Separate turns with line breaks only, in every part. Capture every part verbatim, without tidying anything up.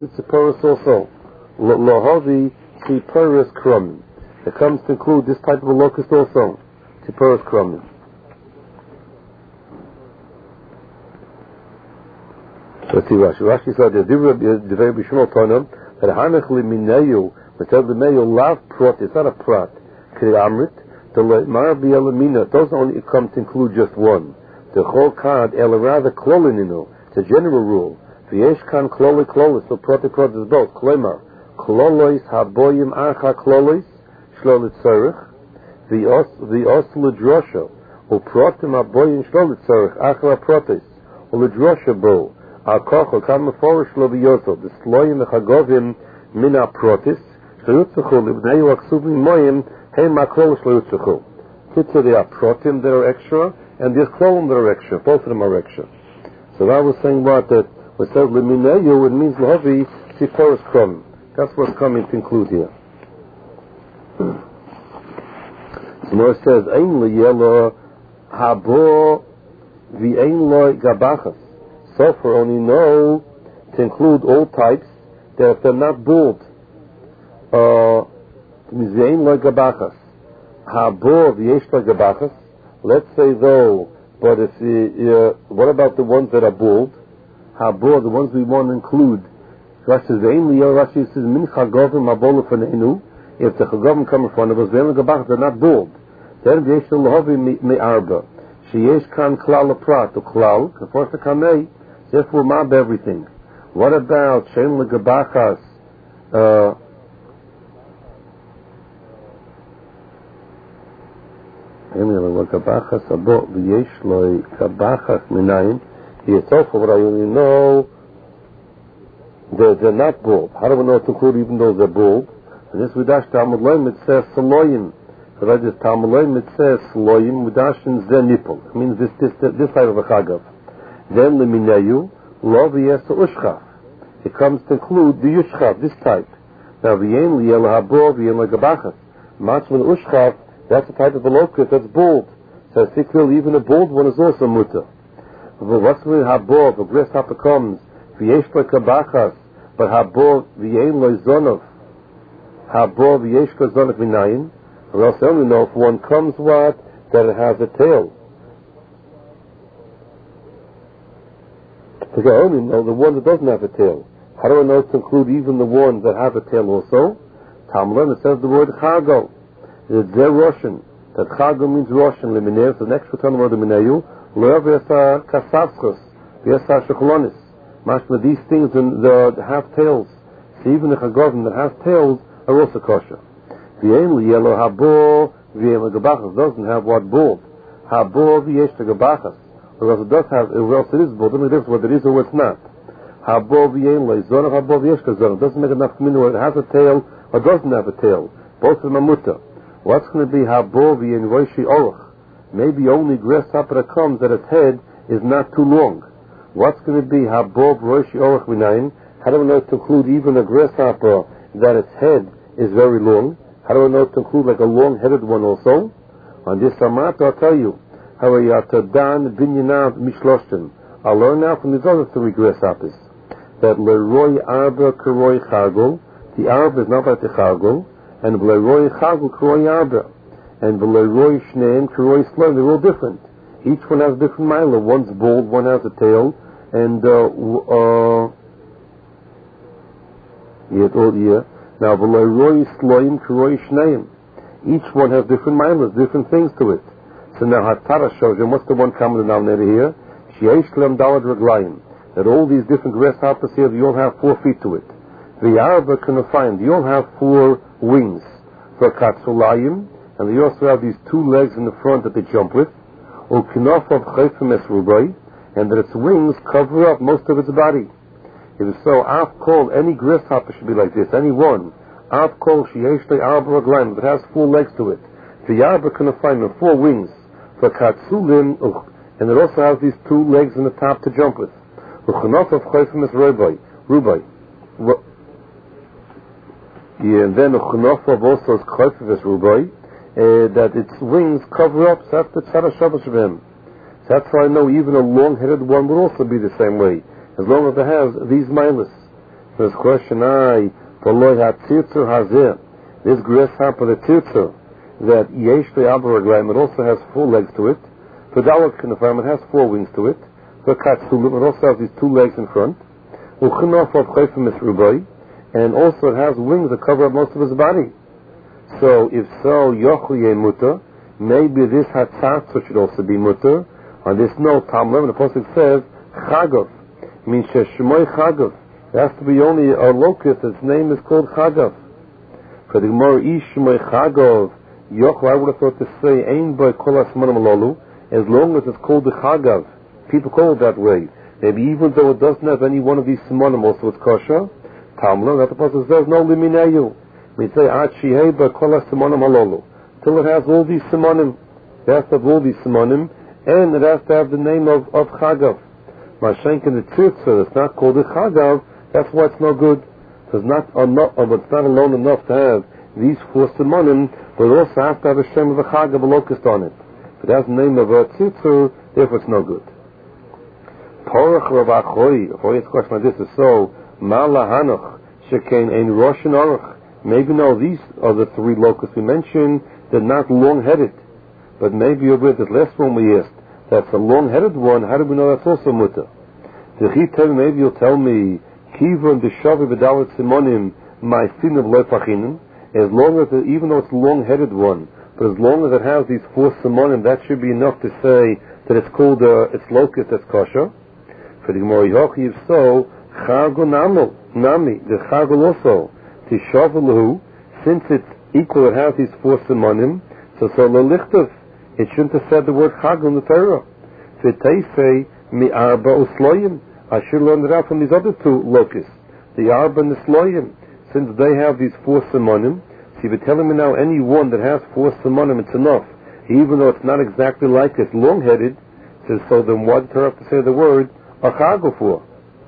Tziporos also. Lohavi Tziporos Krumim. It comes to include this type of a locust also. Tziporos Krumim. Let's see Rashi. Rashi said the Divrei Bishmol Tonam that Hanach Liminayu, but tell the Mayo lav prot, it's not a prat. Kri Amrit, the Mar Bielamina, those only come to include just one. The Chol Kad El rather Klolinino, it's a general rule. V'yesh kan kloli klolis, so prot prot is both. Klemar, Klolois haboyim acha klolis, shlolit tzarech, v'os l'drosha, uprotim haboyim shlolit tzarech, acha protis, u'l'drosha bo, al-kocho, kam meforish lo v'yoto, the sloyim echagovim mina protis, shloyutzuchu, libneyu aksuvim moyim, hey maklolis shloyutzuchu. Kitzer, there are protim that are extra, and there's klolim that are extra, both of them are extra. So I was saying what that, when it says Liminayu, it means Lahavi Tziporos Krumim. That's what's coming to include here. So now it says, Ein Liyelo Habo V'Ein Lo Gabachas. So for only know to include all types that if they're not bald, uh, it means V'Ein Lo Gabachas. Habo V'Yesh Lo Gabachas. Let's say though, but if the, uh, what about the ones that are bald? Habor, the ones we want to include. Rashi says, Rashi says, Min Chagovim Mabola Faneinu. If the Chagovim come in front of us, they're not bald. Then Yesh Lahavi Me Arba. Sheyesh Kan Klal Prat, to Klal, Kaforsa Kamei, therefore Mab everything. What about Shem Legabachas? Uh, Legabachas Abo, Yesh Loi Gabachas Minayin. It's also what I only know that they're not bald. How do we know to include even though they're bald? And this Vidash Talmud Loim, it says Saloyim. So that is Talmud Loim, it says Saloyim, Vidash and Zenipol. It means this, this, this type of a Chagav. Then Liminayu, Lo V'yesa Ushchaf. It comes to include the Ushchaf, this type. Now V'yen Liyel Habo, V'yen Legabachas. Machman Ushchaf, that's a type of a locust that's bald. So I think clearly even a bald one is also mutter. What's with Habor? The grasshopper comes. V'yesh lo kabachas, but Habor v'yein lo zonov. Habor v'yesh lo zonov v'nayin. Or else I only know if one comes what that it has a tail. Because I only know the one that doesn't have a tail. How do I know to include even the ones that have a tail also? Talmud it says the word chago. It's their Russian. That chago means Russian. Liminir. So next we turn the word liminayu. Lo v'yasa kasavskos, v'yasa shekolonis. Mashma, these things in the, the have tails. So even the chagovim that have tails are also kosher. V'yein liyelo habo v'yein legabachas doesn't have what bald. Habo v'yesh legabachas. Or else it does have, or else it is bald. Doesn't make a difference whether it is or it's not. Habo v'yein leizonah, habo v'yesh kazonah. Doesn't make enough community whether it has a tail or doesn't have a tail. Both of them are mutter. What's going to be habo v'yein roishi orach? Maybe only grasshopper that comes that its head is not too long. What's going to be Habob Roshi Orach Minayin? How do we know to include even a grasshopper that its head is very long? How do we know to include like a long-headed one also? On this Samat, I'll tell you. Harayatadan Binyanav Mishloshtim. I'll learn now from these other three grasshoppers that Leroy Arba Karoy Chagol, the Arba is not like the Chagol, and Leroy Chagol Karoy Arba. And the Leroy Shneim, Karoy Sloim, they're all different. Each one has a different mila. One's bald, one has a tail, and uh, uh, yet all year. Now the Leroy Sloim, Karoy Shneim, each one has different milas, different things to it. So now Hatara shows you what's the one common denominator here? Sheish Lem Dalad Reglayim. That all these different grasshoppers here, they all have four feet to it. The Araba can find, they all have four wings. For Katsulayim. And they also have these two legs in the front that they jump with. Or kinof of chayfim esrubai, and that its wings cover up most of its body. If so, I've called any grasshopper should be like this, any one. I've called sheyesh arba raglaim, that has four legs to it. The arba can find them four wings. For katsulim, and it also has these two legs in the top to jump with. Or kinof of chayfim esrubai, rubai. Yeah, and then the kinof of also is chayfim esrubai. Uh, that its wings cover up, so that's the tzara shabbos of him. So that's why I know even a long-headed one would also be the same way, as long as it has these milas. This question, I, V'loi ha-tzirtzur hazeh, this grasshopper, the tzirtzur, that yesh le'abar raglayim, it also has four legs to it. For Dalak Kinefam, it has four wings to it. For Katsulim, it also has these two legs in front. Uchinof of Chayfim Misrubai, and also it has wings that cover up most of his body. So, if so, Yochliye Mutter, maybe this Hatzatzu should also be Mutter. On this note, Tam eleven, the Apostle says, Chagav, means Sheshmoy Chagav. It has to be only a locust, its name is called Chagav. For the Gemara, Ishmoy Chagav, Yochel, I would have thought to say, Ein Boy Kolas Manam Lolu, as long as it's called the Chagav. People call it that way. Maybe even though it doesn't have any one of these simonim, also it's kosher. Talmud, that the Apostle says, no liminayu. We say, Ad Shiheba Kolas Simonim Halolu. Till it has all these simonim. It has to have all these simonim, and it has to have the name of, of Chagav. Mashenk in the Tzirtzur, it's not called the Chagav, that's why it's no good. So it's not, enough, it's not alone enough to have these four simonim, but it also has to have a shem of a Chagav, a locust on it. If it has the name of a Tzirtzur, therefore it's no good. Porach Rav Achoi, if all this question like this is so, Mala Hanoch, Shekain Ein Rosh and Orach. Maybe no, these are the three locusts we mentioned, they're not long-headed. But maybe you're with this last one we asked, that's a long-headed one, how do we know that's also mutter? Maybe you'll tell me, Kivon Deshavi B'dalet Simonim, my sin of Lefachinim, as long as, it, even though it's a long-headed one, but as long as it has these four simonim, that should be enough to say that it's called, uh, it's locust, that's kosher. For the Gemara Yochi, if so, Chargo Namo, Nami, the Chargo also, Tishav, since it's equal, it has these four simonim, so so Lelichtov, it shouldn't have said the word Chargo in the Torah. So they say, Mi Arba Usloyim, I should learn it out from these other two locusts, the Arba and the Sloyim, since they have these four simonim. So if you're telling me now any one that has four simonim, it's enough, even though it's not exactly like it's long-headed, says, so then why did Torah have to say the word Achago for?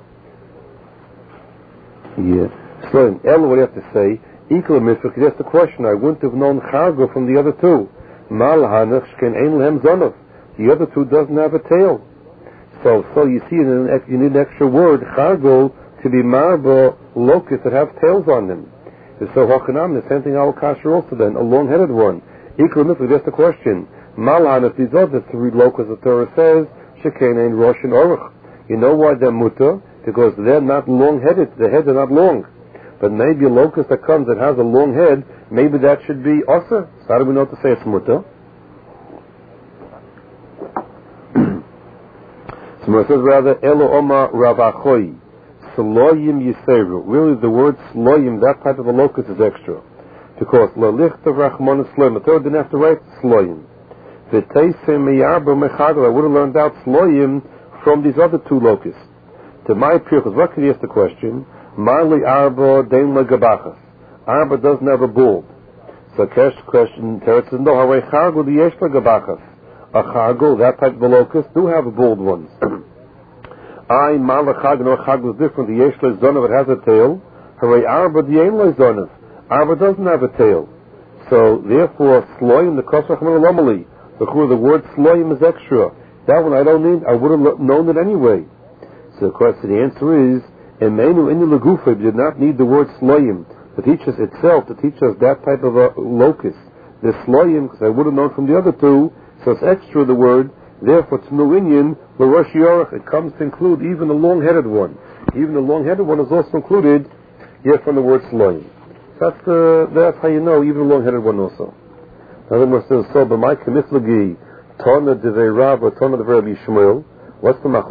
Yeah. So in El, what do you have to say? Equal mitzvah, because that's the question. I wouldn't have known Chago from the other two. Mal Hanach Shken Ein Lehem Zonov. The other two doesn't have a tail. So, so you see, you need an extra word, Chago, to be marba locusts that have tails on them. And so Hachanam, the same thing Al Kasher also then, a long-headed one. Equal mitzvah, that's the question. Mal Hanach, these other three locusts, the Torah says, Shken Ein Rosh and Orach. You know why they're mutter? Because they're not long-headed. The heads are not long. But maybe a locust that comes that has a long head, maybe that should be asa. So how do we know to say it's mutter? So it says rather, Elo Oma Rav Achoi, Sloyim Yiseru. Really the word Sloyim, that type of a locust is extra. Because Lalicht of Rachman is Sloyim. The Torah didn't have to write Sloyim. V'teisem Meyarba Mechadol. I would have learned out Sloyim from these other two locusts. To my purpose, what could you ask the question? Marli Arba Dein Legabachas. Arba doesn't have a bulb. So the question, Teretz says, no, Harei Chargo the Yesh Legabachas. A Chargo, that type of a locust, do have bulb ones. I, Marla Chargo, no, Chargo is different. The Yesh Lezonov, it has a tail. Harei Arba the Ein Lezonov. Arba doesn't have a tail. So, therefore, Sloyim, the Kosach Menelomali. The word Sloyim is extra. That one I don't need, I would have known it anyway. So the question, the answer is, Emenu in the Lagufa did not need the word Sloyim to teach us itself, to teach us that type of a locust. The Sloyim, because I would have known from the other two, so it's extra the word, therefore it's no Inyan, L'Rosh Yorach, it comes to include even the long-headed one. Even the long-headed one is also included here from the word Sloyim. That's, uh, that's how you know, even the long-headed one also. Now then, we're still so, but my Kemiflagi, Tana Devei Rav or Tana Devei Rabbi Shmuel. What's the machloek?